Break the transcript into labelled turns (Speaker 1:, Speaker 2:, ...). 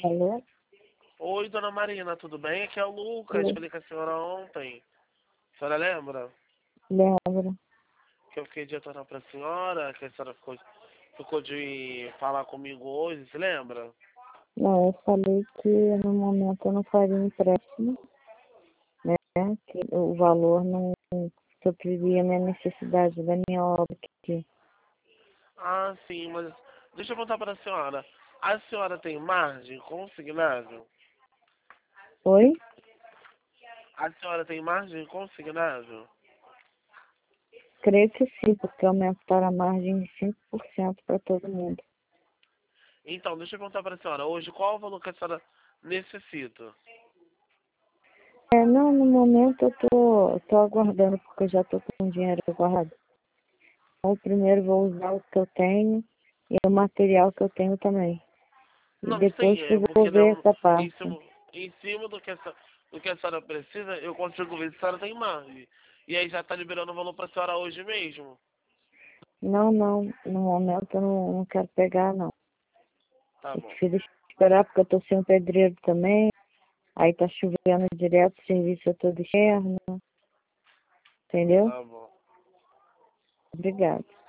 Speaker 1: Alô?
Speaker 2: Oi, dona Marina, tudo bem? Aqui é o Lucas,
Speaker 1: Oi,
Speaker 2: falei com a senhora ontem. A senhora lembra?
Speaker 1: lembro.
Speaker 2: Que eu fiquei de retornar pra senhora, que a senhora ficou de falar comigo hoje, se lembra?
Speaker 1: Não, eu falei que no momento eu não faria empréstimo, né? Que o valor não supriria a minha necessidade da minha obra aqui.
Speaker 2: Ah, sim, mas deixa eu perguntar para a senhora. A senhora tem margem consignável?
Speaker 1: Oi?
Speaker 2: A senhora tem margem consignável?
Speaker 1: Creio que sim, porque aumentaram a margem de 5% para todo mundo.
Speaker 2: Então, deixa eu perguntar para a senhora. Hoje, qual o valor que a senhora necessita?
Speaker 1: Não, no momento eu tô aguardando, porque eu já tô com o dinheiro guardado. Então, primeiro vou usar o que eu tenho e o material que eu tenho também. E
Speaker 2: Não, sim,
Speaker 1: depois que
Speaker 2: é
Speaker 1: eu vou
Speaker 2: porque
Speaker 1: ver
Speaker 2: não,
Speaker 1: essa
Speaker 2: em
Speaker 1: parte.
Speaker 2: cima, em cima do que a senhora precisa, eu consigo ver se a senhora tem margem. E aí já está liberando o valor para a senhora hoje mesmo.
Speaker 1: Não, não, no momento eu não quero pegar, não.
Speaker 2: Tá
Speaker 1: Eu
Speaker 2: bom,
Speaker 1: prefiro esperar porque eu tô sem um pedreiro também. Aí tá chovendo direto, o serviço é todo externo, entendeu?
Speaker 2: tá bom.
Speaker 1: Obrigada.